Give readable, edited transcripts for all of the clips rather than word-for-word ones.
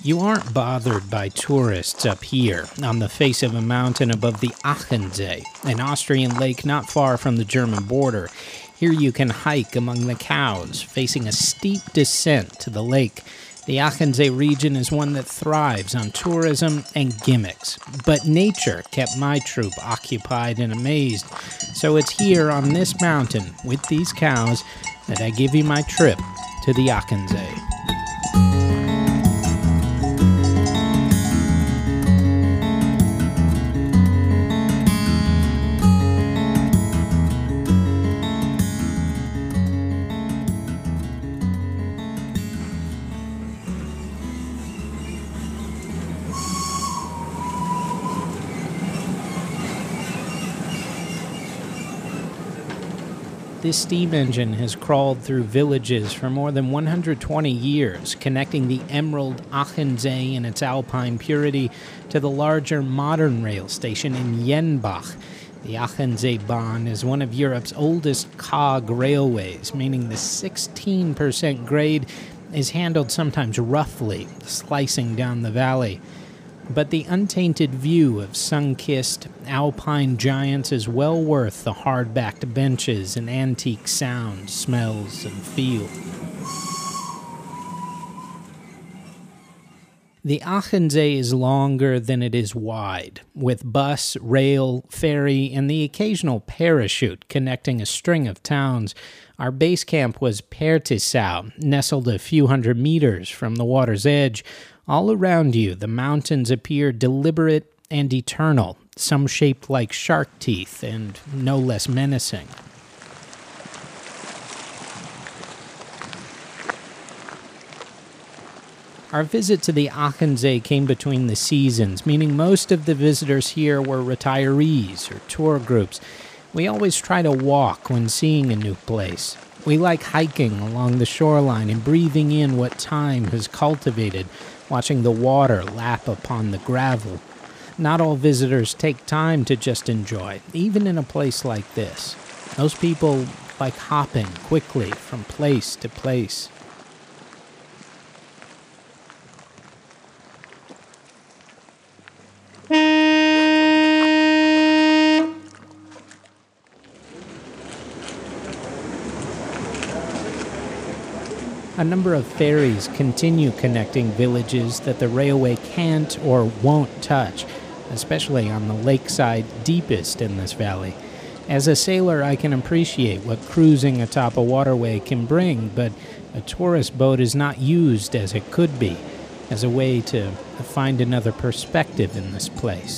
You aren't bothered by tourists up here, on the face of a mountain above the Achensee, an Austrian lake not far from the German border. Here you can hike among the cows, facing a steep descent to the lake. The Achensee region is one that thrives on tourism and gimmicks, but nature kept my troop occupied and amazed. So it's here on this mountain, with these cows, that I give you my trip to the Achensee. This steam engine has crawled through villages for more than 120 years, connecting the emerald Achensee in its alpine purity to the larger modern rail station in Jenbach. The Achensee Bahn is one of Europe's oldest cog railways, meaning the 16% grade is handled sometimes roughly, slicing down the valley. But the untainted view of sun-kissed alpine giants is well worth the hard-backed benches and antique sounds, smells, and feel. The Achensee is longer than it is wide, with bus, rail, ferry, and the occasional parachute connecting a string of towns. Our base camp was Pertisau, nestled a few hundred meters from the water's edge. All around you, the mountains appear deliberate and eternal, some shaped like shark teeth and no less menacing. Our visit to the Achensee came between the seasons, meaning most of the visitors here were retirees or tour groups. We always try to walk when seeing a new place. We like hiking along the shoreline and breathing in what time has cultivated, watching the water lap upon the gravel. Not all visitors take time to just enjoy, even in a place like this. Most people like hopping quickly from place to place. A number of ferries continue connecting villages that the railway can't or won't touch, especially on the lakeside deepest in this valley. As a sailor, I can appreciate what cruising atop a waterway can bring, but a tourist boat is not used as it could be, as a way to find another perspective in this place.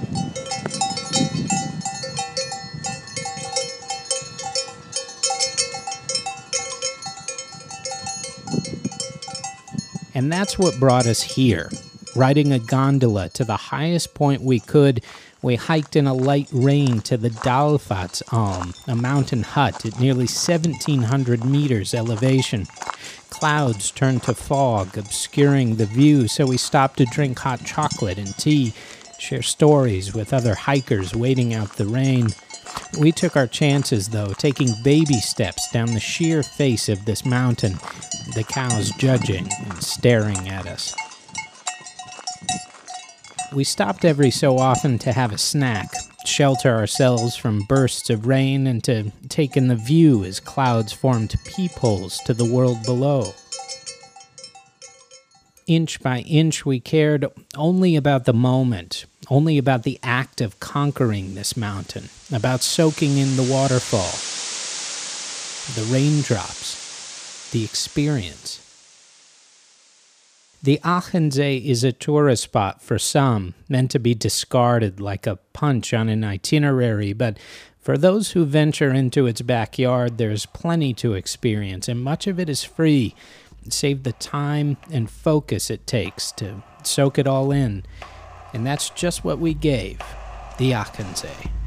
And that's what brought us here. Riding a gondola to the highest point we could, we hiked in a light rain to the Dalfatsalm, a mountain hut at nearly 1,700 meters elevation. Clouds turned to fog, obscuring the view, so we stopped to drink hot chocolate and tea, share stories with other hikers waiting out the rain. We took our chances, though, taking baby steps down the sheer face of this mountain, the cows judging and staring at us. We stopped every so often to have a snack, shelter ourselves from bursts of rain, and to take in the view as clouds formed peepholes to the world below. Inch by inch, we cared only about the moment, only about the act of conquering this mountain, about soaking in the waterfall, the raindrops, the experience. The Achensee is a tourist spot for some, meant to be discarded like a punch on an itinerary, but for those who venture into its backyard, there's plenty to experience, and much of it is free. Save the time and focus it takes to soak it all in. And that's just what we gave the Achensee.